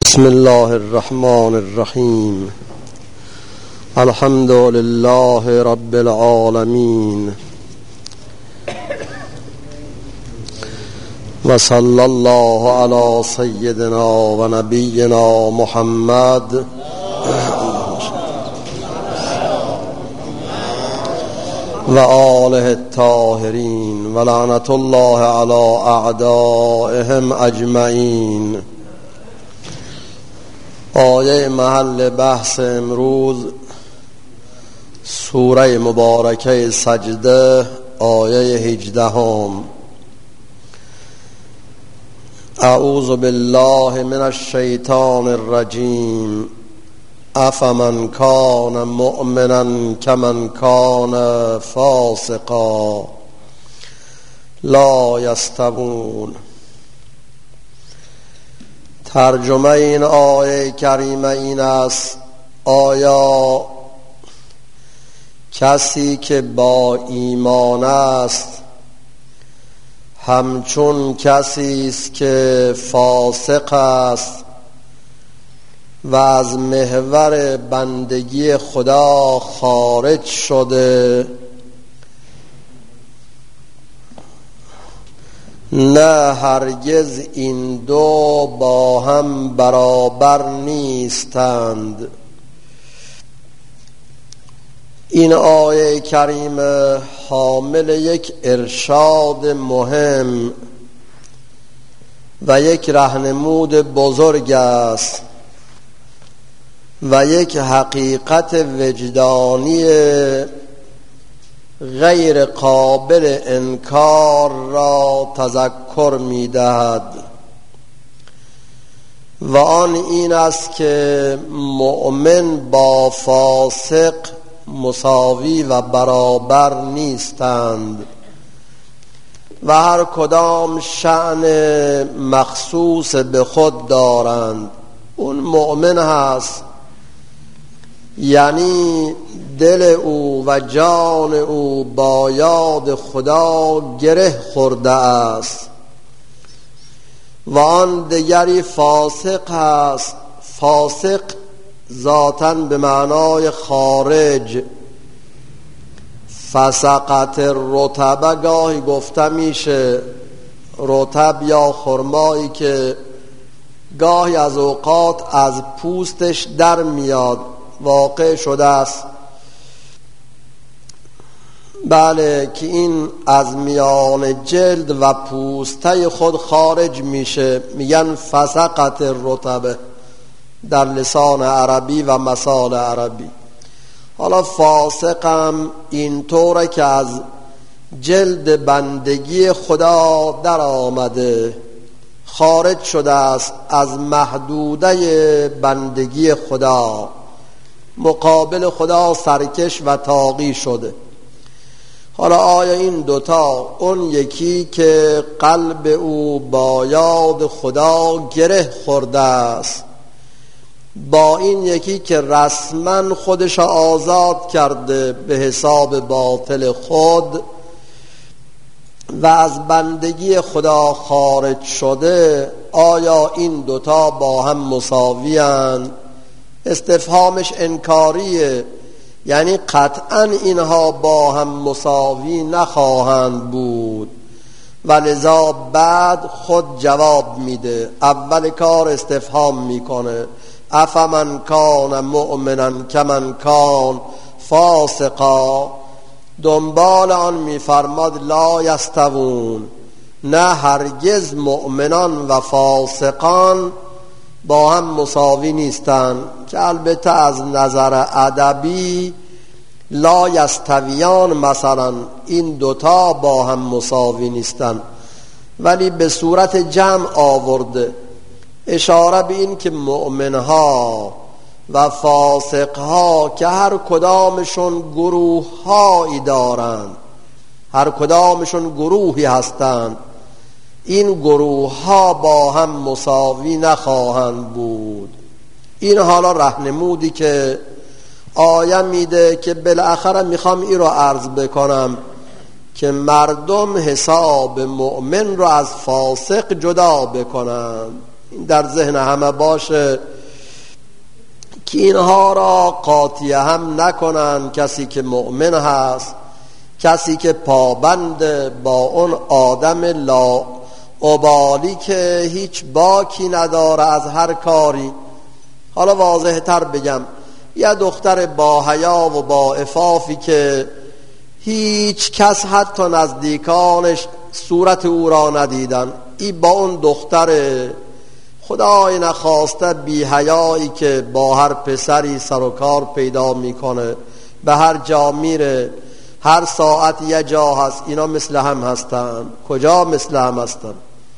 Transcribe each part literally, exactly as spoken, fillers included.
بسم الله الرحمن الرحیم. الحمد لله رب العالمین و صلی الله علی سیدنا و نبینا محمد و آله الطاهرین و لعنت الله علی اعدائهم اجمعین. آیه محل بحث امروز سوره مبارکه سجده، آیه هجدهم. اعوذ بالله من الشیطان الرجیم. افمن کان مؤمنا کمن کان فاسقا لا یستوون. ترجمه این آیه کریمه این است: آیا کسی که با ایمان است همچون کسی است که فاسق است و از محور بندگی خدا خارج شده؟ نه، هرگز این دو با هم برابر نیستند. این آیه کریمه حامل یک ارشاد مهم و یک راهنمود بزرگ است و یک حقیقت وجدانی غیر قابل انکار را تذکر می دهد و آن این است که مؤمن با فاسق مساوی و برابر نیستند و هر کدام شأن مخصوص به خود دارند. اون مؤمن هست، یعنی دل او و جان او با یاد خدا گره خورده است، و آن دیگری فاسق است. فاسق ذاتاً به معنای خارج. فسقت رطبه گاهی گفته میشه، رطب یا خرمایی که گاهی از اوقات از پوستش در میاد، واقع شده است. بله، که این از میان جلد و پوسته خود خارج میشه، میگن فسقت الرطبه در لسان عربی و مثال عربی. حالا فاسقم این طوره که از جلد بندگی خدا در آمده، خارج شده است از محدوده بندگی خدا، مقابل خدا سرکش و طاغی شده. حالا آیا این دوتا، اون یکی که قلب او با یاد خدا گره خورده است با این یکی که رسما خودش آزاد کرده به حساب باطل خود و از بندگی خدا خارج شده، آیا این دوتا با هم مساوی اند؟ استفهامش انکاریه، یعنی قطعا اینها با هم مساوی نخواهند بود و لذا بعد خود جواب میده. اول کار استفهام میکنه: افمن کان مؤمنا کمن کان فاسقا. دنبال آن میفرماد لا یستوون، نه هرگز مؤمنان و فاسقان با هم مساوی نیستند، که البته از نظر ادبی لا یستویان مثلا این دوتا با هم مساوی نیستند، ولی به صورت جمع آورده، اشاره به این که مؤمنها و فاسقها که هر کدامشون گروه هایی دارند، هر کدامشون گروهی هستند، این گروه ها با هم مساوی نخواهند بود. این حالا راهنمودی که آیه میده که بالاخره میخوام این رو عرض بکنم که مردم حساب مؤمن رو از فاسق جدا بکنن. این در ذهن همه باشه که اینها را قاطی هم نکنن. کسی که مؤمن هست، کسی که پابند با اون آدم لا ابالی که هیچ باکی نداره از هر کاری. حالا واضح تر بگم، یه دختر با حیا و با عفافی که هیچ کس حتی نزدیکانش صورت او را ندیدن، این با اون دختر خدای نخواسته بی حیایی که با هر پسری سر و کار پیدا میکنه، به هر جا میره، هر ساعت یه جا هست، اینا مثل هم هستن؟ کجا مثل هم هستن؟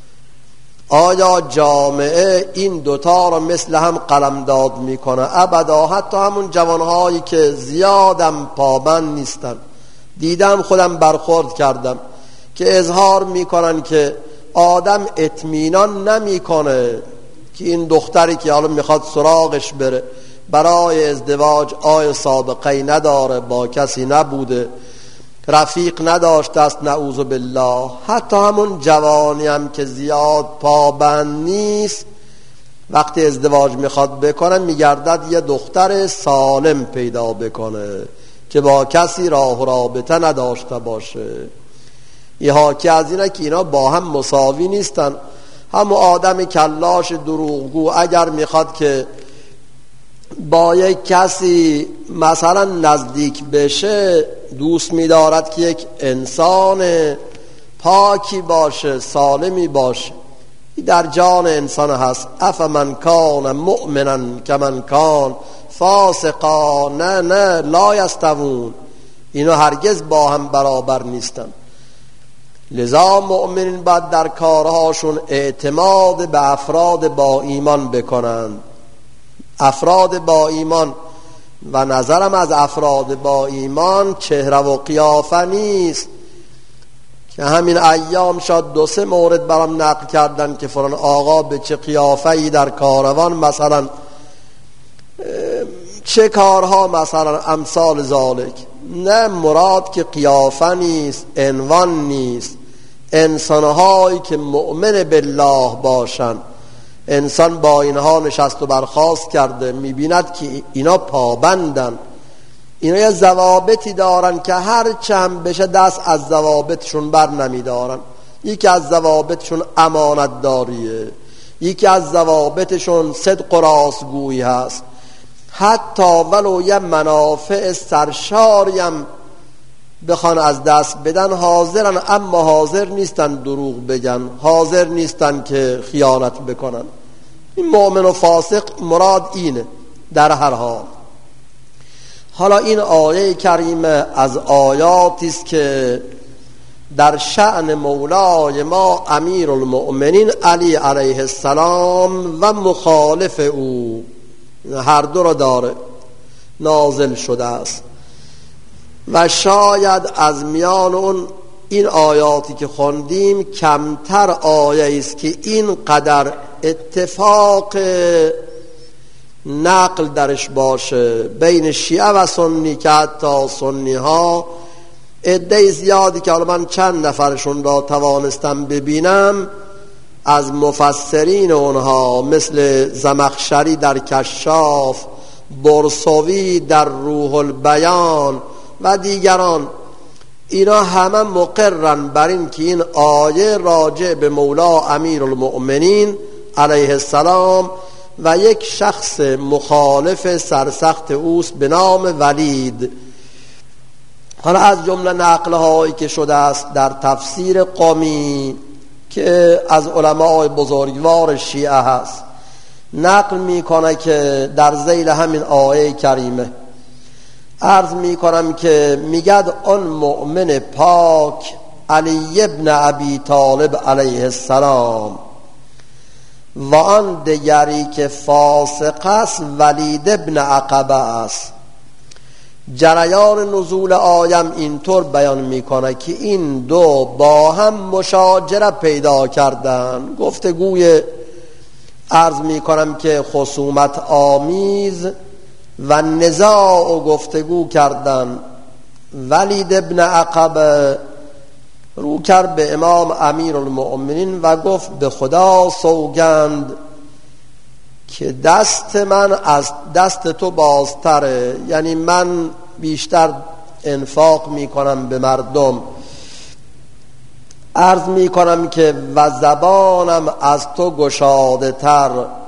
آیا جامعه این دوتا را مثل هم قلمداد میکنه؟ ابدا. حتی همون جوانهایی که زیادم پابند نیستن، دیدم، خودم برخورد کردم که اظهار میکنن که آدم اطمینان نمیکنه که این دختری که حالا میخواد سراغش بره برای ازدواج آیا سابقه نداره، با کسی نبوده، رفیق نداشته است، نعوذ بالله. حتی همون جوانی هم که زیاد پابند نیست وقتی ازدواج میخواد بکنه میگردد یه دختر سالم پیدا بکنه که با کسی راه و رابطه نداشته باشه. یه حاکی از اینه که اینا با هم مساوی نیستن. هم آدم کلاش دروغگو اگر میخواد که با یک کسی مثلا نزدیک بشه، دوست می‌دارد که یک انسان پاکی باشه، سالمی باشه. در جان انسان هست. افمن کان مؤمنا کمن کان فاسقا. نه نه، لا یستوون. اینا هرگز با هم برابر نیستن. لذا مؤمنین باید در کارهاشون اعتماد به افراد با ایمان بکنند. افراد با ایمان، و نظرم از افراد با ایمان چهره و قیافه نیست که همین ایام شاید دو سه مورد برام نقل کردن که فلان آقا به چه قیافه‌ای در کاروان مثلا چه کارها مثلا امثال ذالک. نه، مراد که قیافه نیست، عنوان نیست. انسانهایی که مؤمن بالله باشن، انسان با اینها نشست و برخاست کرده، میبیند که اینا پابندن، اینا یه ضوابطی دارن که هر چند بشه دست از ضوابطشون بر نمیدارن. یکی از ضوابطشون امانت داریه، یکی از ضوابطشون صدق و راستگویی هست. حتی ولو یه منافع سرشاریم بخوان از دست بدن حاضرن، اما حاضر نیستن دروغ بگن، حاضر نیستن که خیانت بکنن. این مؤمن و فاسق مراد اینه در هر حال. حالا این آیه کریمه از آیاتی است که در شأن مولای ما امیر المؤمنین علی علیه السلام و مخالف او، هر دو را داره، نازل شده است. و شاید از میان اون این آیاتی که خوندیم کمتر آیه است که این قدر اتفاق نقل درش باشه بین شیعه و سنی، که حتی سنی ها عده زیادی که حالا من چند نفرشون را توانستم ببینم از مفسرین اونها مثل زمخشری در کشاف، برسوی در روح البیان و دیگران، اینا همه مقرن بر این که این آیه راجع به مولا امیر المؤمنین علیه السلام و یک شخص مخالف سرسخت اوست به نام ولید. حالا از جمله نقل هایی که شده است در تفسیر قمی که از علماء بزرگوار شیعه هست، نقل میکنه که در ذیل همین آیه کریمه عرض میکنم که میگد آن مؤمن پاک علی ابن ابی طالب علیه السلام و آن دیگری که فاسق است ولید ابن عقبه است. جریان نزول آیم اینطور بیان میکنه که این دو با هم مشاجره پیدا کردن، گفتگوی عرض میکنم که خصومت آمیز و نزاع و گفتگو کردن. ولید ابن عقبه رو کرد به امام امیر المؤمنین و گفت به خدا سوگند که دست من از دست تو بازتره، یعنی من بیشتر انفاق میکنم به مردم. عرض میکنم که و زبانم از تو گشاده تر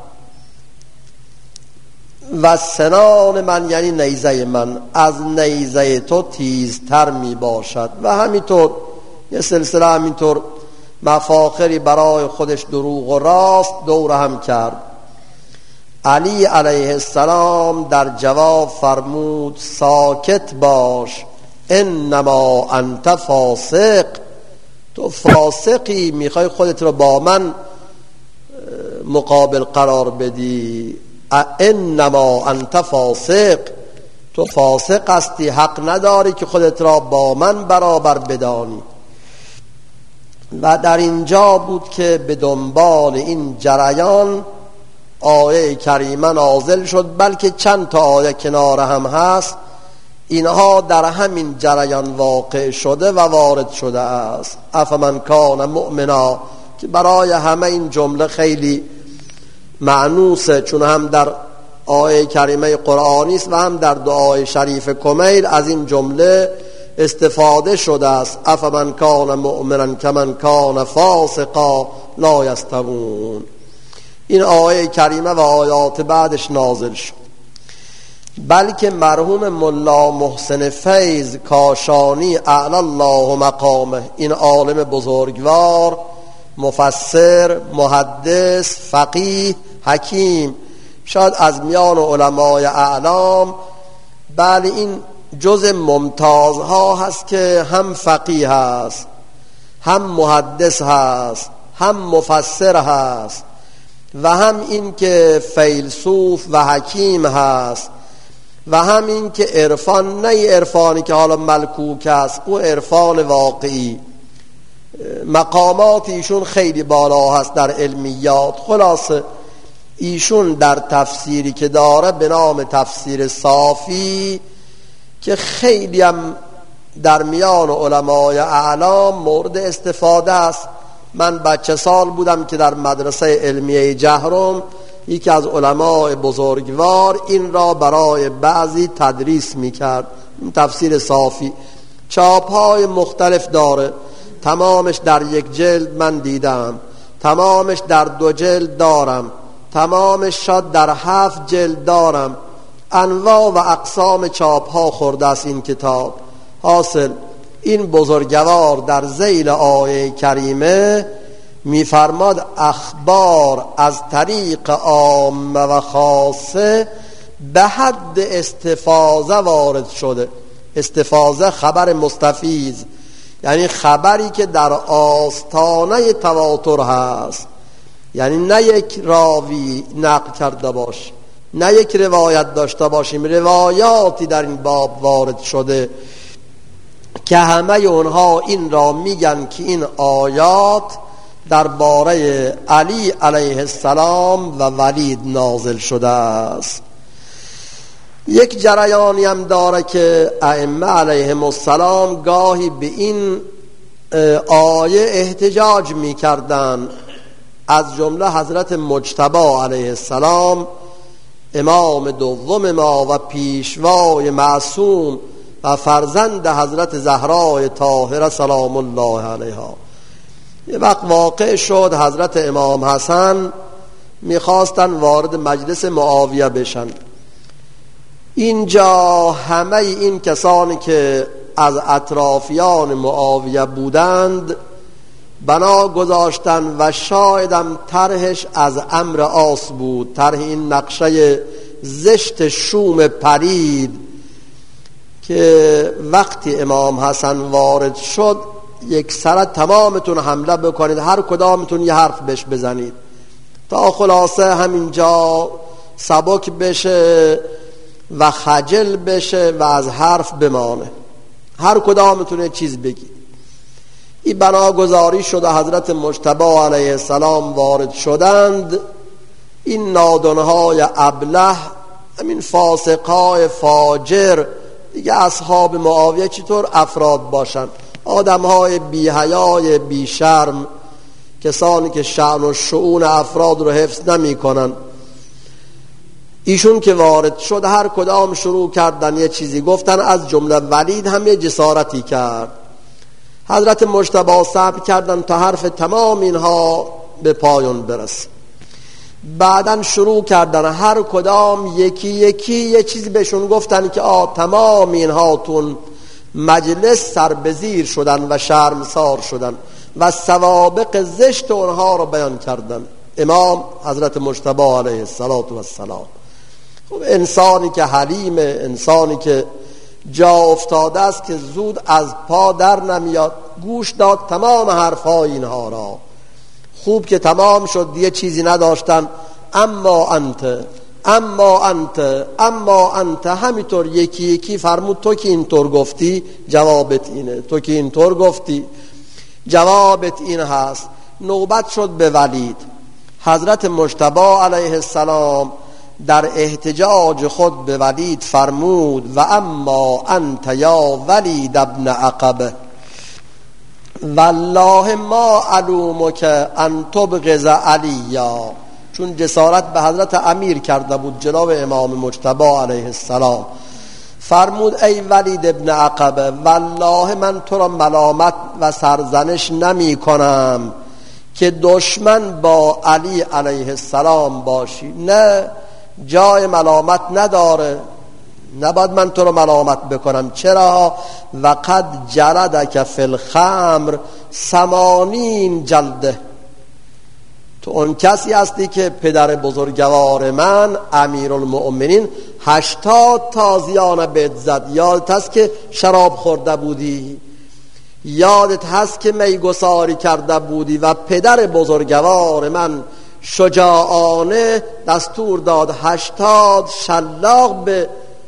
و سنان من، یعنی نیزه من، از نیزه تو تیزتر می باشد. و همینطور یه سلسله همینطور مفاخری برای خودش دروغ و راست دور هم کرد. علی علیه السلام در جواب فرمود ساکت باش، انما انت فاسق، تو فاسقی، میخوای خودت رو با من مقابل قرار بدی. انما انت فاسق، تو فاسق هستی، حق نداری که خودت را با من برابر بدانی. و در اینجا بود که به دنبال این جریان آیه کریمه نازل شد، بلکه چند تا آیه کنار هم هست، اینها در همین جریان واقع شده و وارد شده است. افمن کان مؤمنا، که برای همه این جمله خیلی معنوسه، چون هم در آیه کریمه قرآنی است و هم در دعای شریف کمیل از این جمله استفاده شده است. افمن کان مؤمنا کمن کان فاسقا لا یستوون. این آیه کریمه و آیات بعدش نازل شد. بلکه مرحوم ملا محسن فیض کاشانی اعلی الله مقامه، این عالم بزرگوار، مفسر، محدث، فقیه، حکیم، شاید از میان علمای اعلام، بله این جز ممتازها هست که هم فقیه هست، هم محدث هست، هم مفسر هست، و هم این که فیلسوف و حکیم هست، و هم این که عرفان، نه عرفانی که حالا ملکوک است، او عرفان واقعی. مقامات ایشون خیلی بالا هست در علمیات. خلاصه ایشون در تفسیری که داره به نام تفسیر صافی، که خیلی هم در میان علمای اعلام مورد استفاده است. من بچه سال بودم که در مدرسه علمیه جهرم یکی از علمای بزرگوار این را برای بعضی تدریس میکرد. تفسیر صافی چاپ‌های مختلف داره، تمامش در یک جلد من دیدم، تمامش در دو جلد دارم، تمامش شاید در هفت جلد دارم. انواع و اقسام چاپ‌ها خورده است این کتاب. حاصل این بزرگوار در ذیل آیه کریمه میفرماد اخبار از طریق عامه و خاصه به حد استفاضه وارد شده. استفاضه خبر مستفیض، یعنی خبری که در آستانه تواتر هست، یعنی نه یک راوی نقل کرده باش، نه یک روایت داشته باشیم، روایاتی در این باب وارد شده که همه اونها این را میگن که این آیات درباره علی علیه السلام و ولید نازل شده است. یک جریانی هم داره که ائمه علیهم السلام گاهی به این آیه احتجاج میکردن، از جمله حضرت مجتبی علیه السلام، امام دوم ما و پیشوای معصوم و فرزند حضرت زهرای طاهره سلام الله علیها. یه وقت واقع شد حضرت امام حسن میخواستن وارد مجلس معاویه بشن. اینجا همه این کسانی که از اطرافیان معاویه بودند بنا گذاشتن و شایدم طرحش از عمرو عاص بود، طرح این نقشه زشت شوم پرید که وقتی امام حسن وارد شد یک سر تمامتون حمله بکنید، هر کدامتون یه حرف بهش بزنید تا خلاصه همینجا سبک بشه و خجل بشه و از حرف بمانه، هر کدامتون یه چیز بگید. این بناگذاری شده، حضرت مجتبی علیه السلام وارد شدند. این نادانهای ابله، همین فاسقهای فاجر دیگه، اصحاب معاویه چطور افراد باشن؟ آدمهای بی حیای بی شرم، کسانی که شأن و شؤون افراد رو حفظ نمی کنن. ایشون که وارد شد هر کدام شروع کردن یه چیزی گفتن، از جمله ولید هم یه جسارتی کرد. حضرت مجتبی صبر کردن تا حرف تمام اینها به پایان برسه. بعدن شروع کردن هر کدام یکی یکی یه چیزی بهشون گفتن که آ تمام اینها تون مجلس سربزیر شدن و شرمسار شدن و سوابق زشت اونها رو بیان کردن. امام حضرت مجتبی علیه السلام، خب انسانی که حلیمه، انسانی که جا افتاده است که زود از پا در نمیاد، گوش داد تمام حرفهای اینها را. خوب که تمام شد دیگه چیزی نداشتن. اما انت اما انت اما انت همینطور یکی یکی فرمود تو که اینطور گفتی جوابت اینه، تو که اینطور گفتی جوابت این هست. نوبت شد به ولید. حضرت مجتبی علیه السلام در احتجاج خود به ولید فرمود و اما انت یا ولید ابن عقبه والله ما علومک ان تبغض علیا. چون جسارت به حضرت امیر کرده بود جناب امام مجتبی علیه السلام، فرمود ای ولید ابن عقبه والله من تو را ملامت و سرزنش نمی کنم که دشمن با علی علیه السلام باشی. نه، جای ملامت نداره، نباید من تو رو ملامت بکنم. چرا؟ وقد جلدک فی الخمر ثمانین جلده. تو اون کسی هستی که پدر بزرگوار من امیرالمؤمنین هشتاد تازیانه بهت زد. یادت هست که شراب خورده بودی، یادت هست که میگساری کرده بودی و پدر بزرگوار من شجاعانه دستور داد هشتاد شلاق به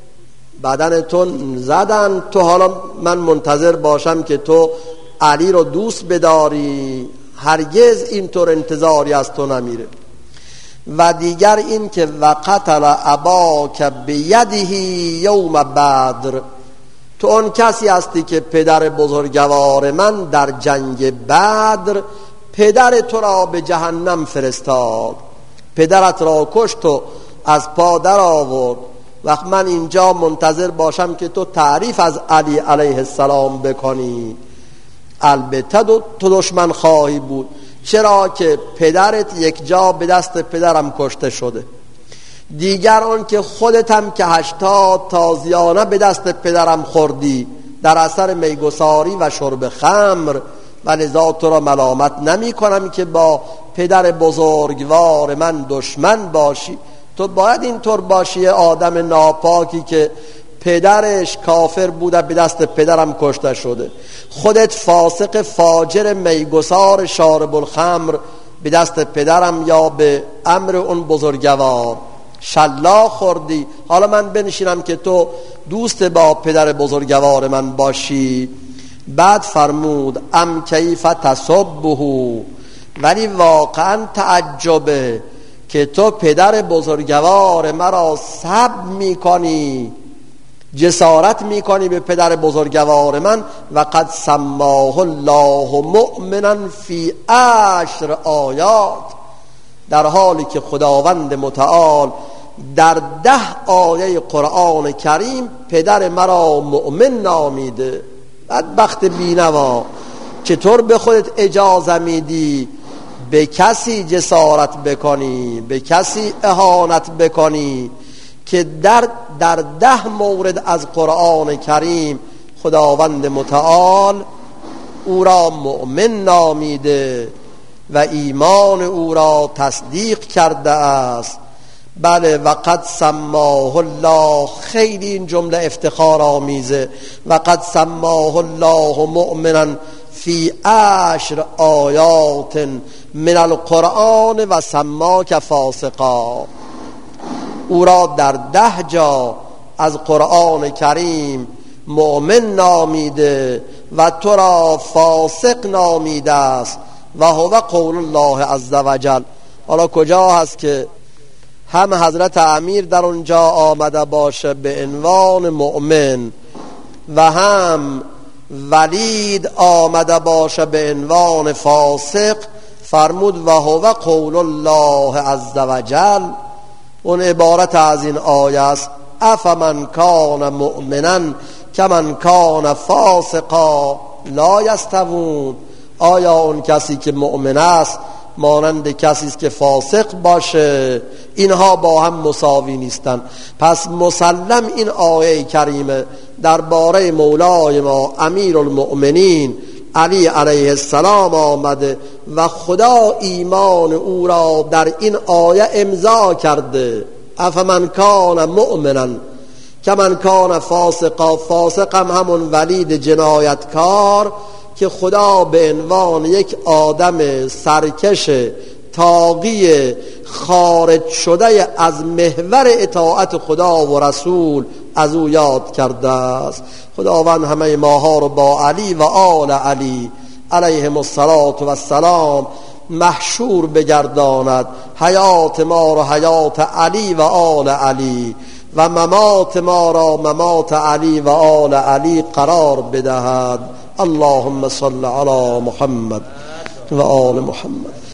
بدن تو زدن. تو حالا من منتظر باشم که تو علی رو دوست بداری؟ هرگز اینطور انتظاری از تو نمیره. و دیگر این که وقتل اباک بیده یوم بدر. تو اون کسی هستی که پدر بزرگوار من در جنگ بدر پدر تو را به جهنم فرستاد، پدرت را کشت و از پا در آورد. وقت من اینجا منتظر باشم که تو تعریف از علی علیه السلام بکنی. البته تو دشمن خواهی بود، چرا که پدرت یک جا به دست پدرم کشته شده. دیگر آن که خودت هم که هشتاد تازیانه به دست پدرم خوردی در اثر میگساری و شرب خمر، و لذا تو را ملامت نمی کنم که با پدر بزرگوار من دشمن باشی. تو باید اینطور باشی، آدم ناپاکی که پدرش کافر بوده به دست پدرم کشته شده، خودت فاسق فاجر میگسار شارب الخمر به دست پدرم یا به امر اون بزرگوار شلاق خوردی. حالا من بنشینم که تو دوست با پدر بزرگوار من باشی؟ بعد فرمود ام کیف تسبه، ولی واقعا تعجبه که تو پدر بزرگوار مرا سب میکنی، جسارت میکنی به پدر بزرگوار من. و قد سماه الله مؤمنا فی عشر آیات، در حالی که خداوند متعال در ده آیه قرآن کریم پدر مرا مؤمن نامیده. بدبخت بینوا، چطور به خودت اجازه میدی به کسی جسارت بکنی، به کسی اهانت بکنی که در در ده مورد از قرآن کریم خداوند متعال او را مؤمن نامیده و ایمان او را تصدیق کرده است. بله، وقد سماه الله، خیلی این جمله افتخار آمیزه. وقد سماه الله مؤمنا فی عشر آیات من القرآن و سماک فاسقا. او را در ده جا از قرآن کریم مؤمن نامیده و تو را فاسق نامیده است. و هو قول الله عز وجل. حالا کجا هست که هم حضرت امیر در اونجا آمده باشه به عنوان مؤمن و هم ولید آمده باشه به عنوان فاسق؟ فرمود و هو قول الله عز وجل. اون عبارت از این آیه است: افمن کان مؤمنا کمن کان فاسقا لا یستوون. آیا اون کسی که مؤمن است مانند کسی است که فاسق باشه؟ اینها با هم مساوی نیستند. پس مسلم این آیه کریمه درباره مولای ما امیر المؤمنین علی علیه السلام آمده و خدا ایمان او را در این آیه امضا کرده. افمن کان مؤمنا کمن کان فاسقا. فاسق هم همون ولید جنایتکار که خدا به عنوان یک آدم سرکش طاغی خارج شده از محور اطاعت خدا و رسول از او یاد کرده است. خداوند همه ماها رو با علی و آل علی علیهم السلام محشور بگرداند، حیات ما را حیات علی و آل علی و ممات ما را ممات علی و آل علی قرار بدهد. اللهم صل علی محمد و آل محمد.